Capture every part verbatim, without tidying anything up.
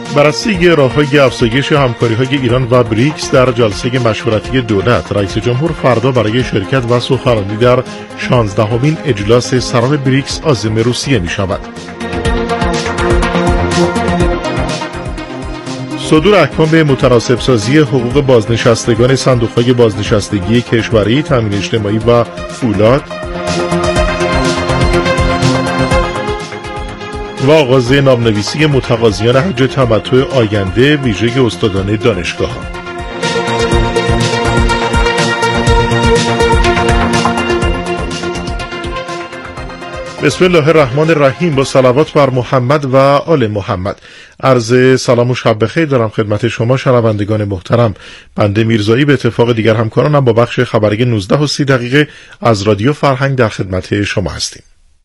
بررسی راه‌های افزایش همکاری‌های ایران و بریکس در جلسه مشورتی دولت. رئیس جمهور فردا برای شرکت و سخنرانی در شانزدهمین اجلاس سران بریکس عازم روسیه می‌شود. صدور احکام متناسب سازی حقوق بازنشستگان صندوق‌های بازنشستگی کشوری، تامین اجتماعی و فولاد و آغاز نامنویسی متقاضیان حج تمتع آینده ویژه استادان دانشگاه‌ها. بسم الله الرحمن الرحیم. با صلوات بر محمد و آل محمد. عرض سلام و شب بخیر دارم خدمت شما شنوندگان محترم. بنده میرزایی به اتفاق دیگر همکارانم با بخش خبری نوزده و سی دقیقه از رادیو فرهنگ در خدمت شما هستیم.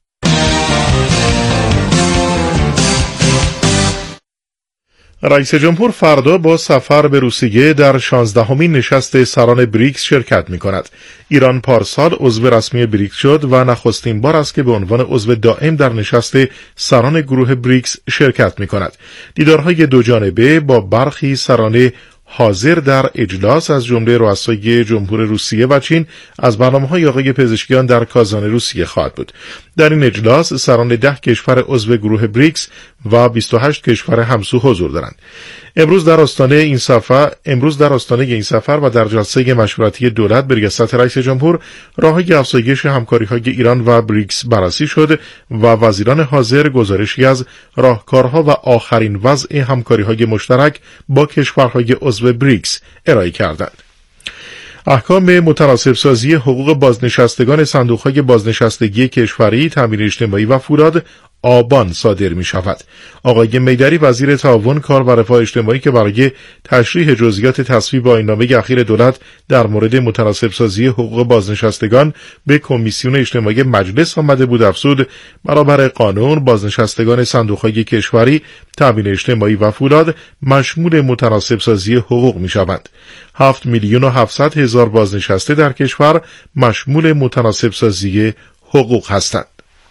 رئیس جمهور فردا با سفر به روسیه در شانزدهمین نشست سران بریکس شرکت می کند. ایران پارسال عضو رسمی بریکس شد و نخستین بار است که به عنوان عضو دائم در نشست سران گروه بریکس شرکت می کند. دیدارهای دو جانبه با برخی سران حاضر در اجلاس از جمله رؤسای جمهور روسیه و چین از برنامه‌های آقای پزشکیان در کازان روسیه خواهد بود. در این اجلاس سران ده کشور عضو گروه بریکس و بیست و هشت کشور همسو حضور دارند. امروز در آستانه این سفر امروز در آستانه این سفر و در جلسه مشورتی دولت به ریاست رئیس جمهور راه‌های افزایش همکاری‌های ایران و بریکس بررسی شد و وزیران حاضر گزارشی از راهکارها و آخرین وضع همکاری‌های مشترک با کشورهای عضو بریکس ارائه کردند. احکام متناسب سازی حقوق بازنشستگان صندوق‌های بازنشستگی کشوری، تامین اجتماعی و فولاد آبان صادر می شود. آقای میدری وزیر تعاون، کار و رفاه اجتماعی که برای تشریح جزئیات تصویب آیین‌نامه اخیر دولت در مورد متناسب سازی حقوق بازنشستگان به کمیسیون اجتماعی مجلس آمده بود افزود برابر قانون بازنشستگان صندوق‌های کشوری، تامین اجتماعی و فولاد مشمول متناسب سازی حقوق می شوند. هفت میلیون و هفتصد هزار بازنشسته در کشور مشمول متناسب سازی حقوق هستند.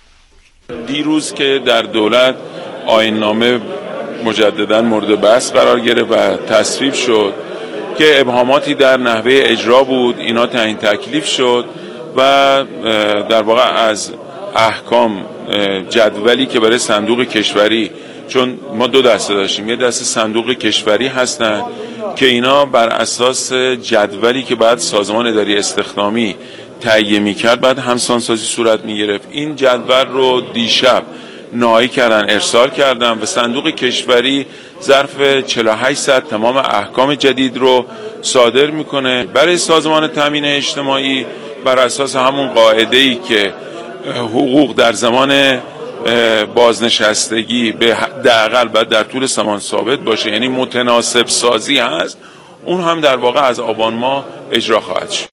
دیروز که در دولت آیین‌نامه مجددا مورد بحث قرار گرفت و تصویب شد که ابهاماتی در نحوه اجرا بود، اینا تعیین تکلیف شد و در واقع از احکام جدولی که برای صندوق کشوری، چون ما دو دسته داشتیم، یه دسته صندوق کشوری هستن که اینا بر اساس جدولی که بعد سازمان اداری استخدامی تهیه می‌کرد بعد همسانسازی صورت می‌گرفت. این جدول رو دیشب نهایی کردن، ارسال کردن و صندوق کشوری ظرف چهل و هشت ساعت تمام احکام جدید رو صادر میکنه. برای سازمان تامین اجتماعی بر اساس همون قاعده‌ای که حقوق در زمان بازنشستگی به حداقل باید در طول زمان ثابت باشه، یعنی متناسب سازی هست، اون هم در واقع از آبان ماه اجرا خواهد شد.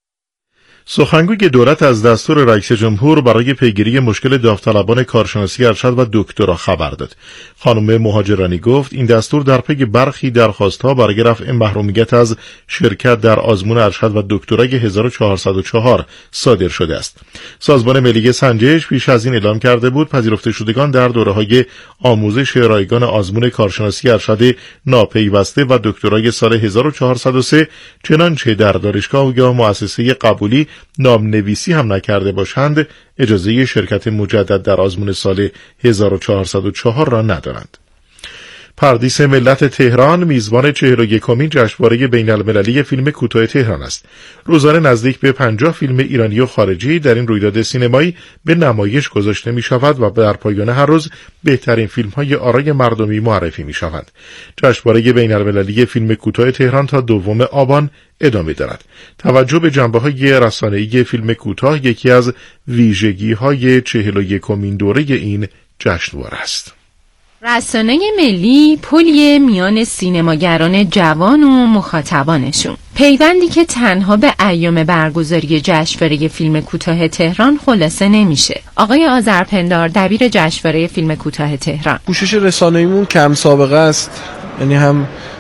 سخنگوی دولت از دستور رئیس جمهور برای پیگیری مشکل داوطلبان کارشناسی ارشد و دکترا خبر داد. خانم مهاجرانی گفت این دستور در پی برخی درخواست‌ها برای رفع محرومیت از شرکت در آزمون ارشد و دکترای هزار و چهارصد و چهار صادر شده است. سازمان ملی سنجش پیش از این اعلام کرده بود پذیرفته شدگان در دوره‌های آموزش رایگان آزمون کارشناسی ارشد ناپیوسته و دکترای سال هزار و چهارصد و سه چنانچه در دانشگاه یا مؤسسه قبولی نامنویسی هم نکرده باشند اجازه شرکت مجدد در آزمون سال هزار و چهارصد و چهار را ندارند. پردیس ملت تهران میزبان چهل و یکمین جشنواره بین المللی فیلم کوتاه تهران است. روزانه نزدیک به پنجاه فیلم ایرانی و خارجی در این رویداد سینمایی به نمایش گذاشته می شود و در پایان هر روز بهترین فیلم های آرای مردمی معرفی می شوند. جشنواره بین المللی فیلم کوتاه تهران تا دوم آبان ادامه دارد. توجه به جنبه‌های رسانه‌ای فیلم کوتاه یکی از ویژگی‌های چهل و یکمین دوره این جشنواره است. رسانه ملی پلیه میان سینماگران جوان و مخاطبانشون، پیوندی که تنها به ایام برگزاری جشنواره فیلم کوتاه تهران خلاصه نمیشه. آقای آذرپندار دبیر جشنواره فیلم کوتاه تهران: پوشش رسانه‌ایمون کم سابقه است، یعنی هم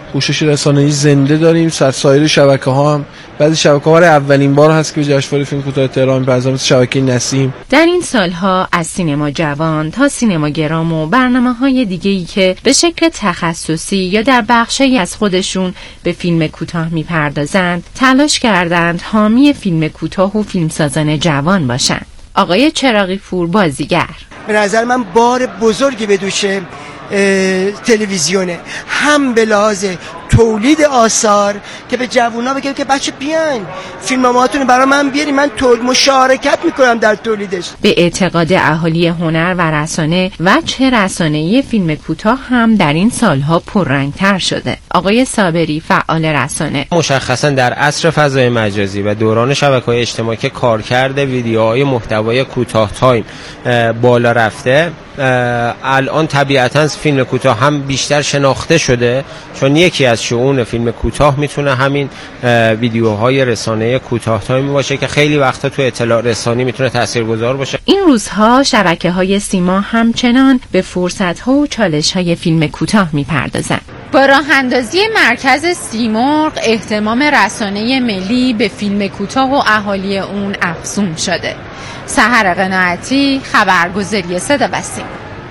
پوشش رسانه‌ای زنده داریم. سر سایر شبکه‌ها هم بعضی شبکه‌ها برای اولین بار هست که به جشنواره فیلم کوتاه تهران می‌پردازن، مثل شبکه نسیم. در این سالها از سینما جوان تا سینما گرام و برنامه‌های دیگه‌ای که به شکل تخصصی یا در بخشی از خودشون به فیلم کوتاه می‌پردازند، تلاش کردند حامی فیلم کوتاه و فیلمسازان جوان باشند. آقای چراغی پور بازیگر: به نظر من بار بزرگی به دوش تلویزیونه، هم به لحاظ تولید آثار که به جوونا بگم که بچه بیاین فیلماماتون برای من بیارین، من تول مشارکت میکنم در تولیدش. به اعتقاد اهالی هنر و رسانه، وجه رسانه‌ای فیلم کوتاه هم در این سالها پررنگتر شده. آقای صابری فعال رسانه: مشخصا در عصر فضای مجازی و دوران شبکه‌های اجتماعی که کارکرد ویدیوهای محتوای کوتاه تایم بالا رفته، الان طبیعتاً فیلم کوتاه هم بیشتر شناخته شده، چون یکی از شؤون فیلم کوتاه میتونه همین ویدیوهای رسانه کوتاه تایم باشه که خیلی وقتا تو اطلاع رسانی میتونه تاثیرگذار باشه. این روزها شبکه‌های سیما همچنان به فرصت‌ها و چالش‌های فیلم کوتاه میپردازند. با راه اندازی مرکز سیمرغ، اهتمام رسانه ملی به فیلم کوتاه و اهالی اون افزون شده. سحر قناعتی، خبرگزاری صدا و سیما.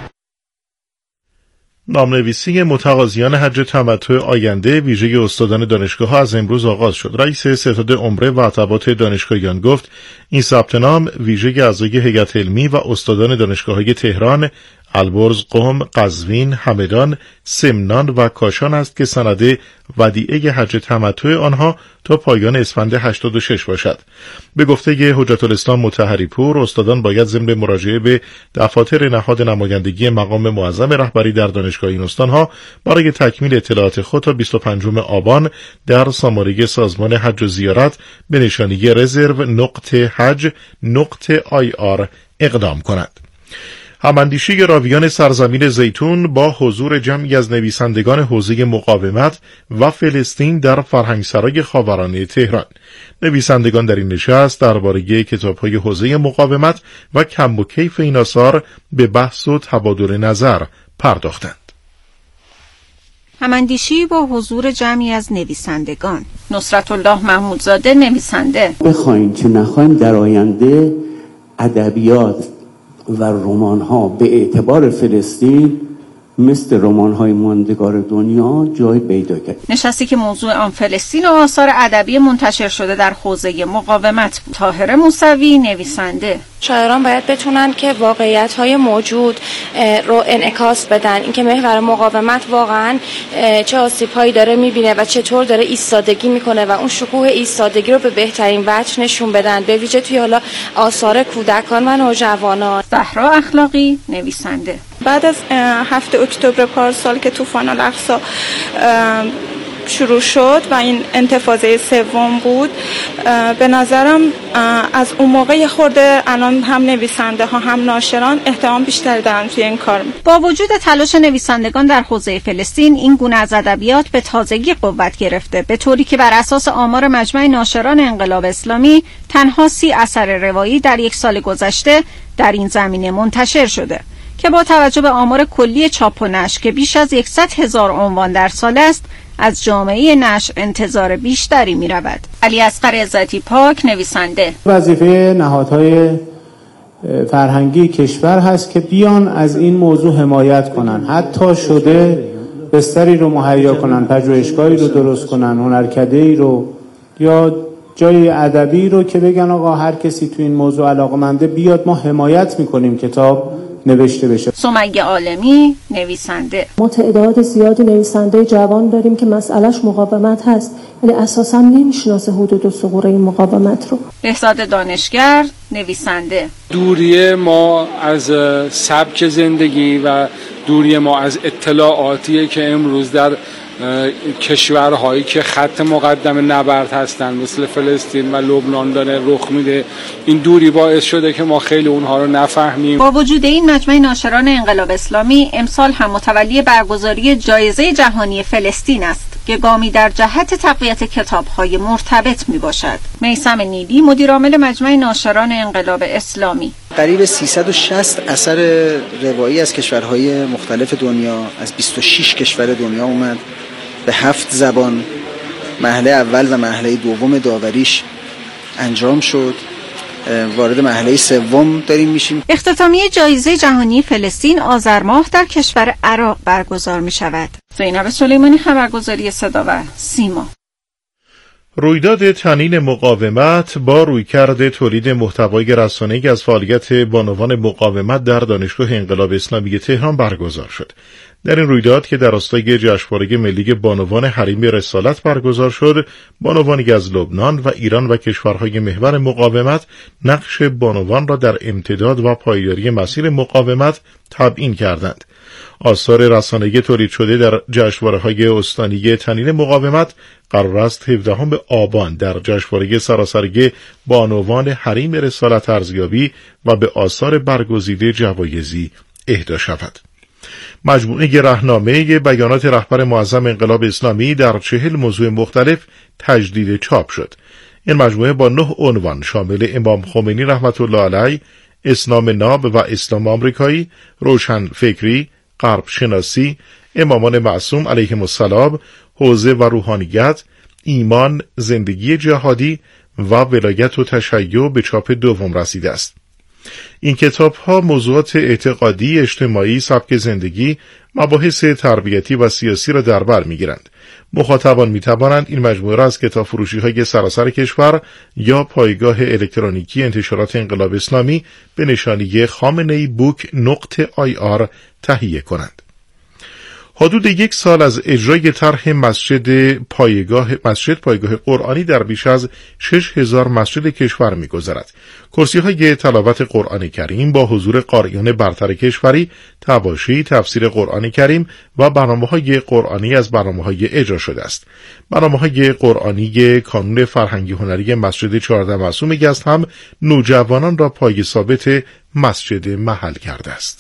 نامنویسی متقاضیان حج تمتع آینده ویژه استادان دانشگاه‌ها از امروز آغاز شد. رئیس ستاد عمره و ارتباط دانشگاهیان گفت این ثبت نام ویژه اعضای هیئت علمی و استادان دانشگاه‌های تهران، البرز، قم، قزوین، همدان، سمنان و کاشان است که سند ودیعه حج تمتع آنها تا پایان اسفند هشتاد و شش باشد. به گفته حجت الاسلام مطهری پور، استادان باید ضمن مراجعه به دفاتر نهاد نمایندگی مقام معظم رهبری در دانشگاه این استانها برای تکمیل اطلاعات خود تا بیست و پنجم آبان در سامانه سازمان حج و زیارت به نشانی رزرو نقطه حج نقطه آی آر اقدام کنند. هماندیشی راویان سرزمین زیتون با حضور جمعی از نویسندگان حوزه مقاومت و فلسطین در فرهنگسرای خاورانه تهران. نویسندگان در این نشست درباره کتاب‌های حوزه مقاومت و کم و کیف این آثار به بحث و تبادل نظر پرداختند. هماندیشی با حضور جمعی از نویسندگان: نصرت الله محمودزاده نویسنده: بخوایم چه نخوایم در آینده ادبیات و رمان‌ها به اعتبار فلسطین مثل رمان‌های ماندگار دنیا جای پیدا کرد. نشستی که موضوع آن فلسطین و آثار ادبی منتشر شده در حوزه مقاومت بود. طاهره موسوی نویسنده: شاعران باید بتونن که واقعیت‌های موجود رو انعکاس بدن، اینکه محور مقاومت واقعاً چه آسیب‌هایی داره می‌بینه و چطور داره ایستادگی می‌کنه و اون شکوه ایستادگی رو به بهترین وجه نشون بدن، به ویژه توی حالا آثار کودکان و نوجوانان. زهرا اخلاقی نویسنده: بعد از هفته اکتبر پارسال که طوفان الاقصی شروع شد و این انتفاضه سوم بود، به نظرم از اون موقع خورده الان هم نویسنده ها هم ناشران احتمام بیشتری دارن توی این کار. با وجود تلاش نویسندگان در حوزه فلسطین، این گونه از ادبیات به تازگی قوت گرفته، به طوری که بر اساس آمار مجمع ناشران انقلاب اسلامی تنها سی اثر روایی در یک سال گذشته در این زمینه منتشر شده که با توجه به آمار کلی چاپ و نشر که بیش از صد هزار عنوان در سال است، از جامعه نشر انتظار بیشتری می رود. علی اصغر عزتی پاک نویسنده: وظیفه نهادهای فرهنگی کشور هست که بیان از این موضوع حمایت کنن، حتی شده بستری رو مهیا کنن، پژوهشگاهی رو درست کنن، هنرکده‌ای رو یا جای ادبی رو که بگن آقا هر کسی تو این موضوع علاقه‌منده بیاد، ما حمایت می‌کنیم کتاب نوشته بشه. سمیه عالمی نویسنده: ما تعداد زیادی نویسنده جوان داریم که مسئلهش مقاومت هست، ولی اساسا نمیشناسه حدود و ثغور این مقاومت رو. بهزاد دانشگر نویسنده: دوری ما از سبک زندگی و دوری ما از اطلاعاتیه که امروز در کشورهایی که خط مقدم نبرد هستن مثل فلسطین و لبنان داره رخ میده. این دوری باعث شده که ما خیلی اونها رو نفهمیم. با وجود این، مجمع ناشران انقلاب اسلامی امسال هم متولی برگزاری جایزه جهانی فلسطین است که گامی در جهت تقویت کتاب‌های مرتبط میباشد. میثم نیلی مدیر عامل مجمع ناشران انقلاب اسلامی: قریب سیصد و شصت اثر روایی از کشورهای مختلف دنیا، از بیست و شش کشور دنیا اومد به هفت زبان مرحله اول و مرحله دوم داوریش انجام شد. وارد مرحله سوم داریم میشیم. اختتامیه جایزه جهانی فلسطین آذر ماه در کشور عراق برگزار می شود. زینب سلیمانی، خبرگزاری صدا و سیما. رویداد تنین مقاومت با رویکرد تولید محتوای رسانه‌ای از فعالیت بانوان مقاومت در دانشگاه انقلاب اسلامی تهران برگزار شد. در این رویداد که در راستای جشنواره ملی بانوان حریم رسالت برگزار شد، بانوانی از لبنان و ایران و کشورهای محور مقاومت نقش بانوان را در امتداد و پایداری مسیر مقاومت تبیین کردند. آثار رسانه‌ای تولید شده در جشنواره‌های استانی تنین مقاومت قرار است هفدهم آبان در جشنواره سراسری بانوان حریم رسالت ارزیابی و به آثار برگزیده جوایزی اهدا شود. مجموعه راهنامه بیانات رهبر معظم انقلاب اسلامی در چهل موضوع مختلف تجدید چاپ شد. این مجموعه با نه عنوان شامل امام خمینی رحمت الله علیه، اسلام ناب و اسلام آمریکایی، روشن فکری، غرب شناسی، امامان معصوم علیهم السلام، حوزه و روحانیت، ایمان، زندگی جهادی و ولایت و تشیع به چاپ دوم رسیده است. این کتاب‌ها موضوعات اعتقادی، اجتماعی، سبک زندگی، مباحث تربیتی و سیاسی را در بر می‌گیرند. مخاطبان می‌توانند این مجموعه را از کتابفروشی‌های سراسر کشور یا پایگاه الکترونیکی انتشارات انقلاب اسلامی به نشانی خامنه‌ای بوک نقطه آی آر تهیه کنند. حدود یک سال از اجرای طرح مسجد پایگاه مسجد پایگاه قرآنی در بیش از شش هزار مسجد کشور می‌گذرد. کرسی‌های تلاوت قرآن کریم با حضور قاریان برتر کشوری، طواشی، تفسیر قرآن کریم و برنامه‌های قرآنی از برنامه‌های اجرا شده است. برنامه‌های قرآنی کانون فرهنگی هنری مسجد چهارده معصوم یزد هم نوجوانان را پای ثابت مسجد محل کرده است.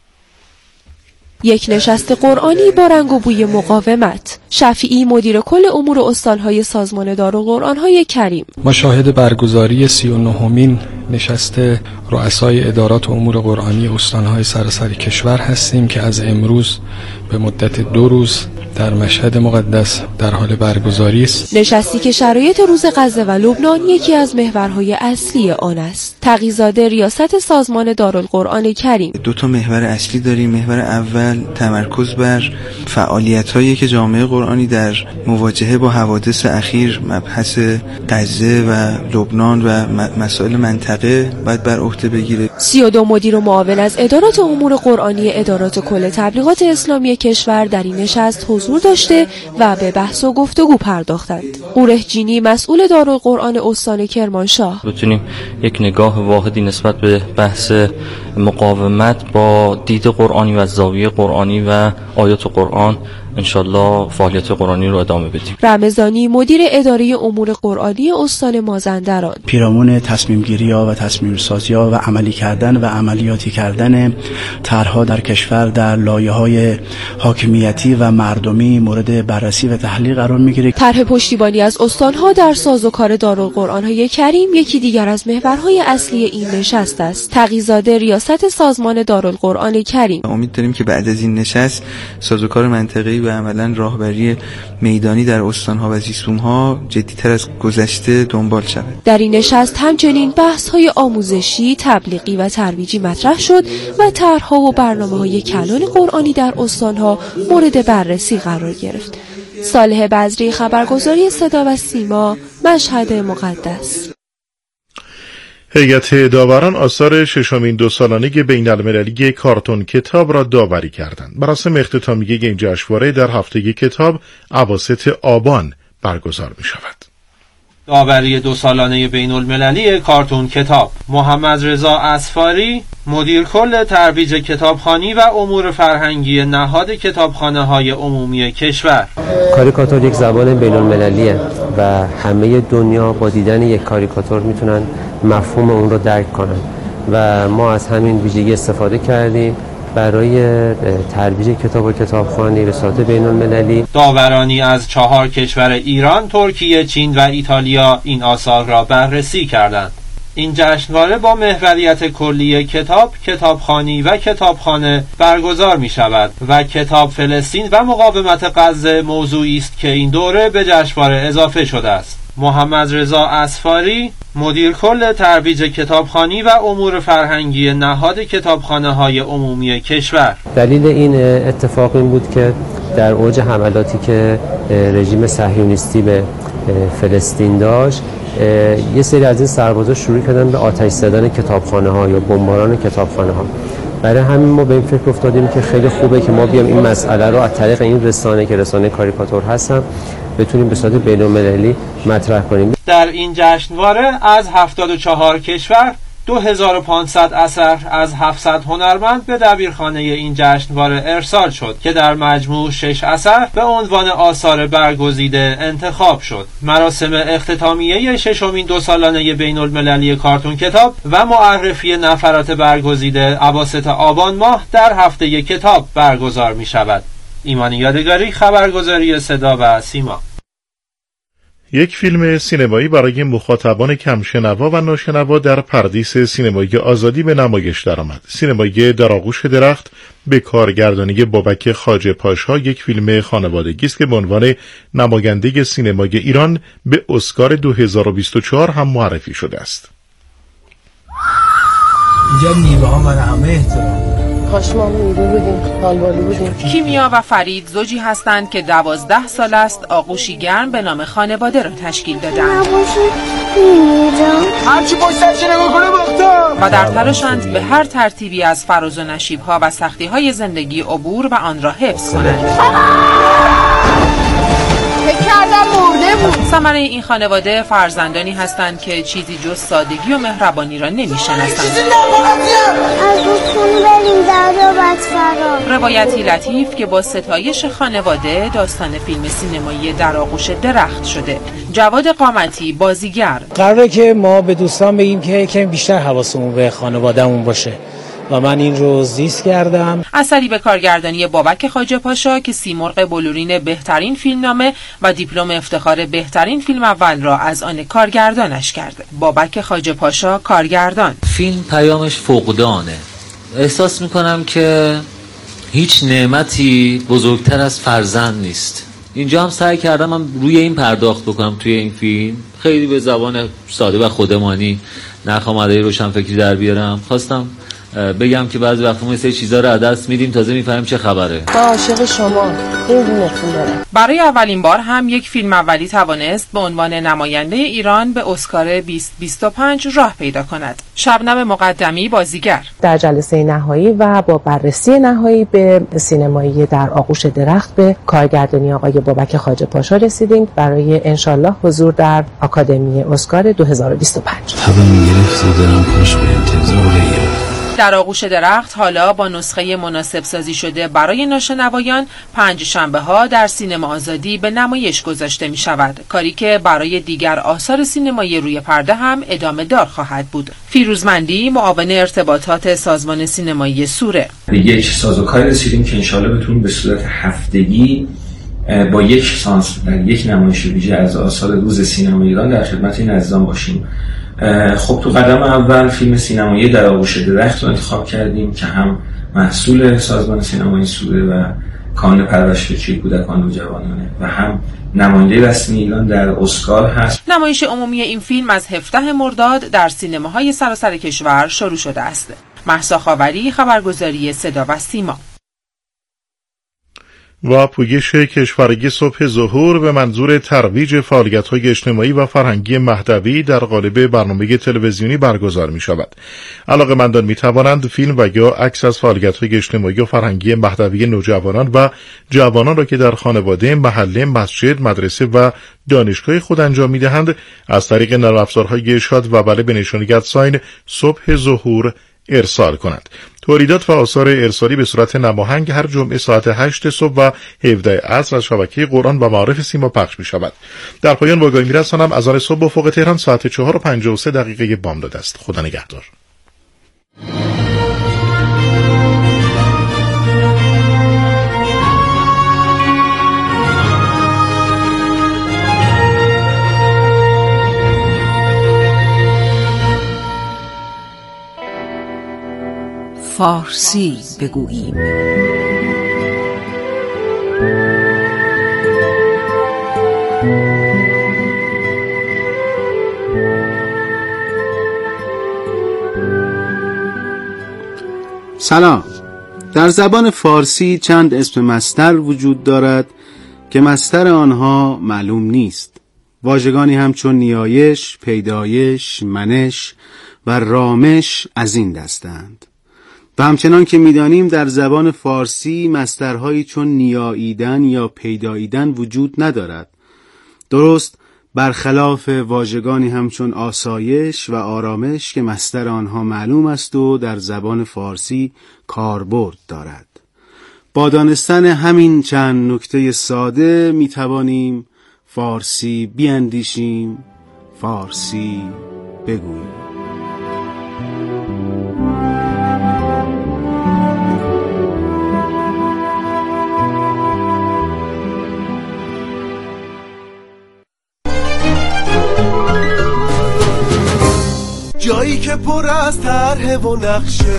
یک نشست قرآنی با رنگ و بوی مقاومت. شفیعی مدیر کل امور استان‌های سازمان دارالقرآن‌های کریم. ما شاهد برگزاری سی و نهمین نشست رؤسای ادارات امور قرآنی استان‌های سراسر کشور هستیم که از امروز به مدت دو روز در مشهد مقدس در حال برگزاری است. نشستی که شرایط روز غزه و لبنان یکی از محورهای اصلی آن است. تقی‌زاده ریاست سازمان دارالقرآن کریم. دو تا محور اصلی داریم. محور اول تمرکز بر فعالیت‌هایی که جامعه قرآنی در مواجهه با حوادث اخیر، مبحث غزه و لبنان و مسائل منطقه باید بر عهده بگیره. سی و دو مدیر و معاون از ادارات امور قرآنی ادارات کل تبلیغات اسلامی کشور در این نشست حضور داشته و به بحث و گفتگو پرداختند. قره جینی مسئول دارالقرآن استان کرمانشاه: بتونیم یک نگاه واحدی نسبت به بحث مقاومت با دید قرآنی و زاویه قرآنی و آیات قرآن انشالله فعالیت قرآنی رو ادامه بدیم. رمضانی مدیر اداره امور قرآنی استان مازندران: پیرامون تصمیم گیری ها و تصمیم سازی ها و عملی کردن و عملیاتی کردن طرح‌ها در کشور در لایه‌های حاکمیتی و مردمی مورد بررسی و تحلیل قرار می‌گیره. طرح پشتیبانی از استان‌ها در سازوکار دارالقرآن‌های کریم یکی دیگر از محورهای اصلی این نشست است. تقی‌زاده ریاست سازمان دارالقرآن کریم: امید داریم که بعد از این نشست سازوکار منطقه‌ای و عملاً راهبری میدانی در استان‌ها و زیستون‌ها جدی‌تر از گذشته دنبال شود. در این نشست همچنین بحث‌های آموزشی، تبلیغی و ترویجی مطرح شد و طرح‌ها و برنامه‌های کلان قرآنی در استان‌ها مورد بررسی قرار گرفت. صالح بزری، خبرگزاری صدا و سیما، مشهد مقدس. هیئت داوران آثار ششمین دو سالانه بین المللی کارتون کتاب را داوری کردند. مراسم اختتامیه این جشنواره در هفته کتاب اواسط آبان برگزار می شود. داوری دو سالانه بین المللی کارتون کتاب. محمد رضا اصفاری، مدیر کل ترویج کتابخوانی و امور فرهنگی نهاد کتابخانه های عمومی کشور: کاریکاتور یک زبان بین المللیه و همه دنیا با دیدن یک کاریکاتور میتونن مفهوم اون رو درک کنن و ما از همین ویژگی استفاده کردیم برای ترویج کتاب و کتابخوانی به صورت بین المللی. داورانی از چهار کشور ایران، ترکیه، چین و ایتالیا این آثار را بررسی کردند. این جشنواره با محوریت کلی کتاب، کتابخوانی و کتابخانه برگزار می شود و کتاب فلسطین و مقاومت غزه موضوعی است که این دوره به جشنواره اضافه شده است. محمد رضا اصفاری، مدیر کل ترویج کتابخوانی و امور فرهنگی نهاد کتابخانه‌های عمومی کشور: دلیل این اتفاق این بود که در اوج حملاتی که رژیم صهیونیستی به فلسطین داشت، یه سری از این سربازا شروع کردن به آتش زدن کتابخانه‌ها یا بمباران کتابخانه‌ها. برای همین ما به این فکر افتادیم که خیلی خوبه که ما بیام این مسئله رو از طریق این رسانه که رسانه کاریکاتور هستن بتونیم به صورت بین‌المللی مطرح کنیم. در این جشنواره از هفتاد و چهار کشور دو هزار و پانصد اثر از هفتصد هنرمند به دبیرخانه این جشنواره ارسال شد که در مجموع شش اثر به عنوان آثار برگزیده انتخاب شد. مراسم اختتامیه ششمین دو سالانه بین المللی کارتون کتاب و معرفی نفرات برگزیده اواسط آبان ماه در هفته کتاب برگزار می شود. ایمان یادگاری، خبرگزاری صدا و سیما. یک فیلم سینمایی برای مخاطبان کمشنوا و ناشنوا در پردیس سینمایی آزادی به نمایش درآمد. سینمایی در آغوش درخت به کارگردانی بابک خواجه پاشا یک فیلم خانوادگی است که به عنوان نماینده سینمای ایران به اسکار دو هزار و بیست و چهار هم معرفی شده است. اینجا میوه ها من همه احترام کاش ما میوه بودیم، حالبالو بودیم. کیمیا و فرید زوجی هستند که دوازده سال است آغوشی گرم به نام خانواده را تشکیل دادند. هرچی پشت سرش نگاه کنه باختم. و در تلاشند به هر ترتیبی از فراز و نشیب‌ها و سختی‌های زندگی عبور و آن را حفظ کنند. فکر کردم مرده بود. ثمره این خانواده فرزندانی هستند که چیزی جز سادگی و مهربانی را نمی‌شناسند. روایتی لطیف که با ستایش خانواده داستان فیلم سینمایی در آغوش درخت شده. جواد قامتی، بازیگر: قراره که ما به دوستان بگیم که کمی بیشتر حواسمون به خانوادهمون باشه و من این رو زیست کردم. اثری به کارگردانی بابک خواجه پاشا که سیمرغ بلورین بهترین فیلمنامه و دیپلم افتخار بهترین فیلم اول را از آن کارگردانش کرده. بابک خواجه پاشا، کارگردان: فیلم پیامش فقدانه. احساس میکنم که هیچ نعمتی بزرگتر از فرزند نیست. اینجا هم سعی کردم من روی این پرداخت بکنم توی این فیلم، خیلی به زبان ساده و خودمانی، نخوام ادای روشنفکری در بیارم. خواستم بگم که بعضی وقتا ما سری چیزا رو از دست میدیم تازه میفهمیم چه خبره. با عاشق شما قربونتون برم. برای اولین بار هم یک فیلم اولی توانست به عنوان نماینده ایران به اسکار بیست بیست و پنج راه پیدا کند. شبنم مقدمی، بازیگر: در جلسه نهایی و با بررسی نهایی به سینمایی در آغوش درخت به کارگردانی آقای بابک خواجه پاشا رسیدیم برای انشالله حضور در آکادمی اسکار دو هزار و بیست و پنج. هوا میگرفت و دارم پاش به انتظار در آغوش درخت حالا با نسخه مناسب سازی شده برای ناشنوایان پنج شنبه ها در سینما آزادی به نمایش گذاشته می شود، کاری که برای دیگر آثار سینمایی روی پرده هم ادامه دار خواهد بود. فیروزمندی، معاون ارتباطات سازمان سینمایی سوره: به یک سازوکاری رسیدیم که انشالله بتونیم به صورت هفتگی با یک سانس در یک نمایش ویژه از آثار روز سینما ایران در خدمت این عزیزان باشیم. خب تو قدم اول فیلم سینمایی در آغوش درخت رو انتخاب کردیم که هم محصول سازمان سینمایی سوره و کانون پرورش فکری کودکان و جوانانه و هم نماینده رسمی ایران در اسکار هست. نمایش عمومی این فیلم از هفدهم مرداد در سینماهای سراسر کشور شروع شده است. مهسا خاوری، خبرگزاری صدا و سیما. و پویش کشورگی صبح ظهور به منظور ترویج فعالیت‌های اجتماعی و فرهنگی مهدوی در قالب برنامه تلویزیونی برگزار می‌شود. علاقه‌مندان می‌توانند فیلم و یا عکس از فعالیت‌های اجتماعی و فرهنگی مهدوی نوجوانان و جوانان را که در خانواده، محله، مسجد، مدرسه و دانشگاه خود انجام می‌دهند از طریق نرم افزارهای شاد و بله به نشانی ادساین صبح ظهور ارسال کنند. تولیدات و آثار ارسالی به صورت نماهنگ هر جمعه ساعت هشت صبح و هفده عصر از شبکه قرآن و معارف سیما پخش می شود. در پایان با آگاهی می‌رسانم از آن صبح افق تهران ساعت چهار و پنجاه و سه دقیقه بامداد است. خدا نگهدار. فارسی بگوییم. سلام. در زبان فارسی چند اسم مصدر وجود دارد که مصدر آنها معلوم نیست. واژگانی همچون نیایش، پیدایش، منش و رامش از این دستند. و همچنان که می‌دانیم در زبان فارسی مصدرهایی چون نیاییدن یا پیداییدن وجود ندارد. درست برخلاف واژگانی همچون آسایش و آرامش که مصدر آنها معلوم است و در زبان فارسی کاربرد دارد. با دانستن همین چند نکته ساده می توانیم فارسی بیاندیشیم، فارسی بگوییم. جایی که پر از طرح و نقشه،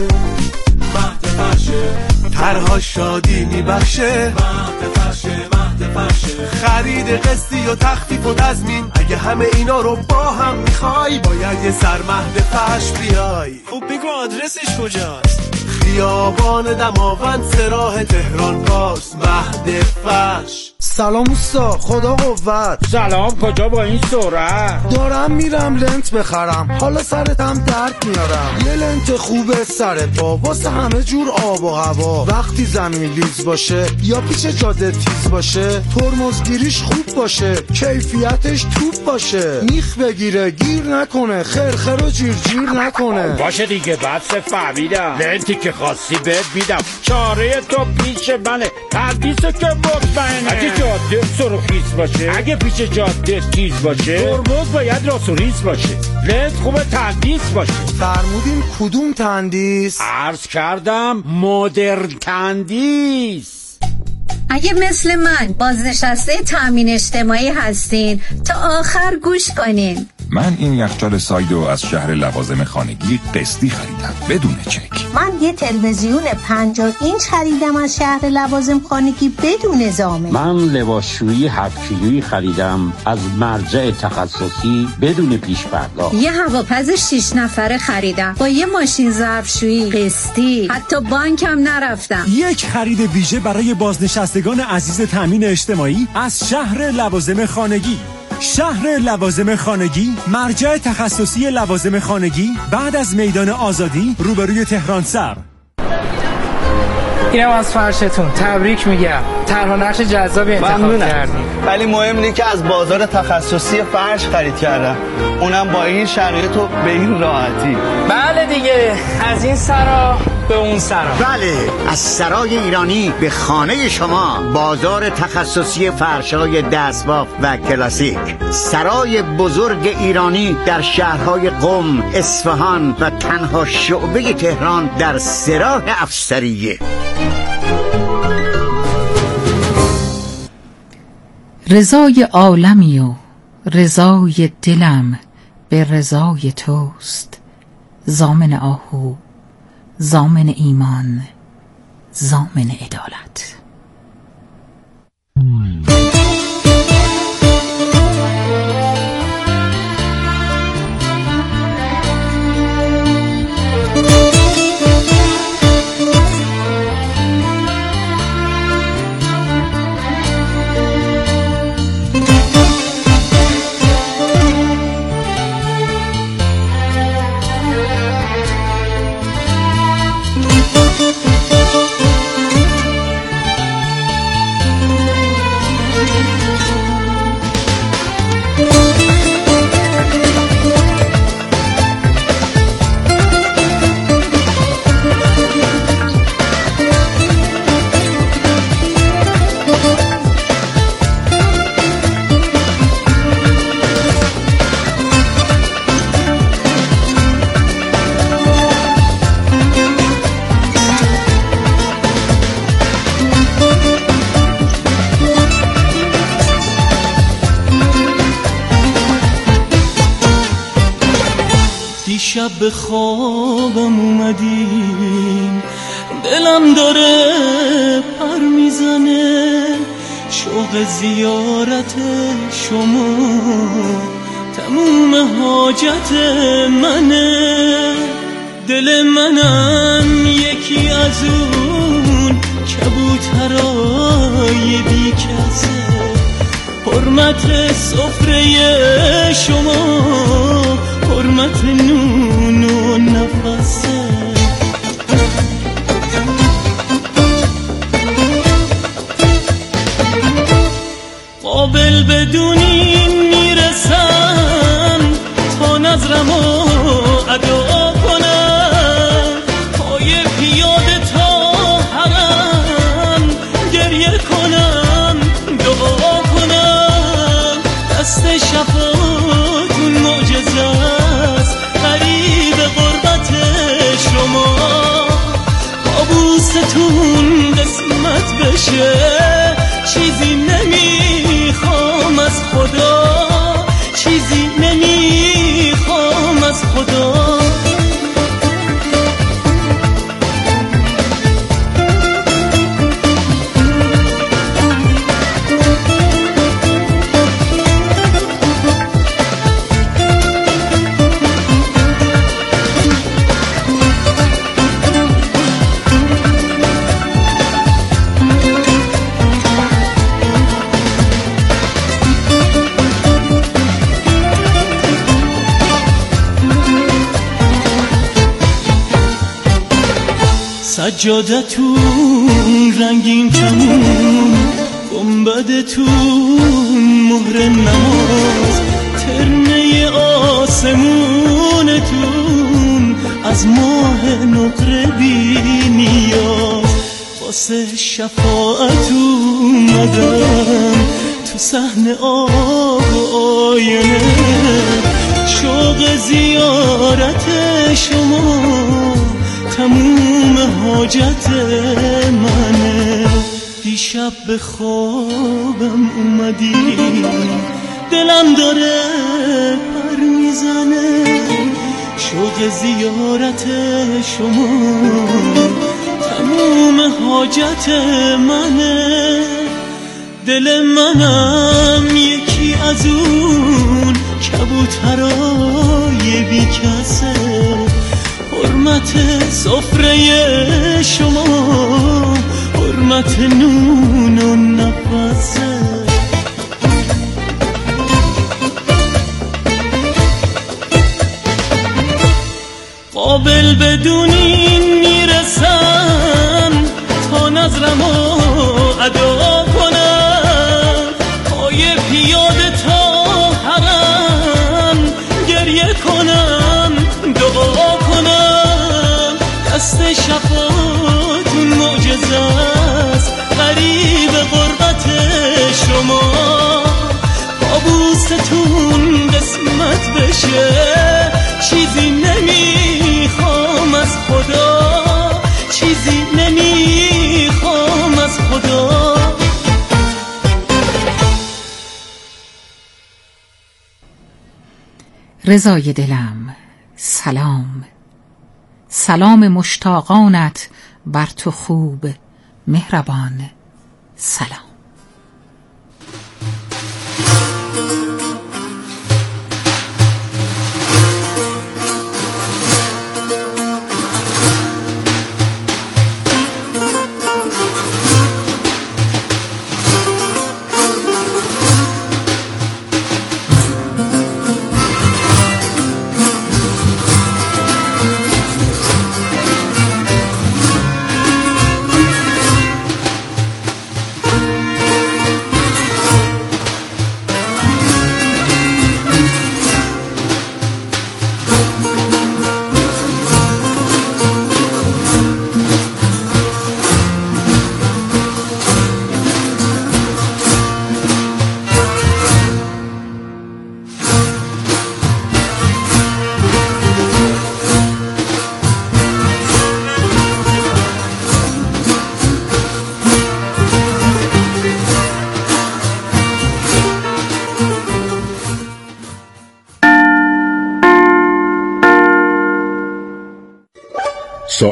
مهد فرشه، طرها شادی میبخشه، مهد فرشه، مهد فرشه، خرید قسطی و تخفیف و تضمین. اگه همه اینا رو با هم میخوای باید یه سر مهد فرش بیای. خب بگو آدرسش کجاست؟ خیابان دماوند سراح تهران پارس، مهد فرش. سلام اوستا، خدا قوت. سلام، کجا با این سرعت؟ دارم میرم لنت بخرم، حالا سرتم درد میارم. یه لنت خوبه سر پا واسه همه جور آب و هوا. وقتی زمین لیز باشه یا پیچ جاده تیز باشه، ترمزگیریش خوب باشه، کیفیتش توپ باشه، میخ بگیره گیر نکنه، خرخر و جیر جیر نکنه. باشه دیگه، بس فهمیدم. لنتی که خواستی بهت میدم، چاره تو پیش منه، تردیسو که مطمئنه. اگه جاده سرخیز باشه، اگه پیچ جاده تیز باشه، ترمز باید راست و ریز باشه، لنت خوبه تندیس باشه. فرمودین کدوم تندیس؟ عرض کردم مدرن تندیس. اگه مثل من بازنشسته تامین اجتماعی هستین تا آخر گوش کنین. من این یخچال سایدو از شهر لوازم خانگی قسطی خریدم بدون چک. من یه تلویزیون پنجاه اینچ خریدم از شهر لوازم خانگی بدون زامن. من لباسشویی هفت کیلویی خریدم از مرجع تخصصی بدون پیش پرداخت. یه هواپز شش نفره خریدم با یه ماشین ظرفشویی قسطی، حتی بانکم نرفتم. یک خرید ویژه برای بازنشستگان عزیز تامین اجتماعی از شهر لوازم خانگی. شهر لوازم خانگی، مرجع تخصصی لوازم خانگی بعد از میدان آزادی روبروی تهران سر. اینم از فرشتون، تبریک میگم. طرح و نقش جذابی انتخاب کردیم. ولی مهم اینه که از بازار تخصصی فرش خرید کردم، اونم با این شرایط و به این راحتی. بله دیگه، از این سرا به اون سرا. بله، از سرای ایرانی به خانه شما. بازار تخصصی فرش‌های دستباف و کلاسیک، سرای بزرگ ایرانی در شهرهای قم، اصفهان و تنها شعبه تهران در سراح افسریه. رضای عالمی و رضای دلم به رضای توست. ضامن آهو، ضامن ایمان، ضامن عدالت. شب به خوابم اومدین، دلم داره پر میزنه، شوق زیارت شما تموم حاجت منه. دل منم یکی از اون کبوترای بی کسه، حرمت سفره شما حرمت نون و نفسه. قابل بدونی میرسم تا نظرمو ادا کنم، پای پیاده تا حرم گریه کنم دعا کنم. دست شفاتون معجزه است غریب غربت شما، کابوستون قسمت بشه. چیزی نمیخوام از خدا، چیزی نمیخوام از خدا. سجادتون رنگین کمون، گنبدتون مهر نماز، ترنه آسمونتون از ماه نقره بی نیاز. واسه شفاعت اومدم تو صحن آب و آینه، شوق زیارت شما تموم حاجت منه. دیشب به خوابم اومدی، دلم داره پر میزنه، شوق زیارت شما تموم حاجت منه. دل منم یکی از اون کبوترای بی کسه، حرمت سفره شما حرمت نون و نفسه. قابل بدونین میرسم تا نظرمو ادا کنم، پای پیاده تا حرم گریه کنم دعا کنم. دست شفاتون معجزه است غریب غربت شما، کابوستون قسمت بشه. چیزی نمیخوام از خدا، چیزی نمیخوام از خدا. رضای دلم سلام، سلام مشتاقانت بر تو خوب مهربان سلام.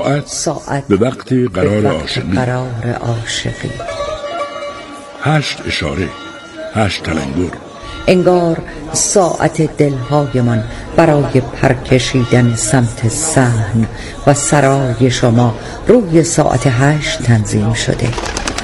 ساعت, ساعت به وقت قرار عاشقی. قرار عاشقی هشت اشاره، هشت تلنگر. انگار ساعت دلهایمان برای پرکشیدن سمت صحن و سرای شما روی ساعت هشت تنظیم شده.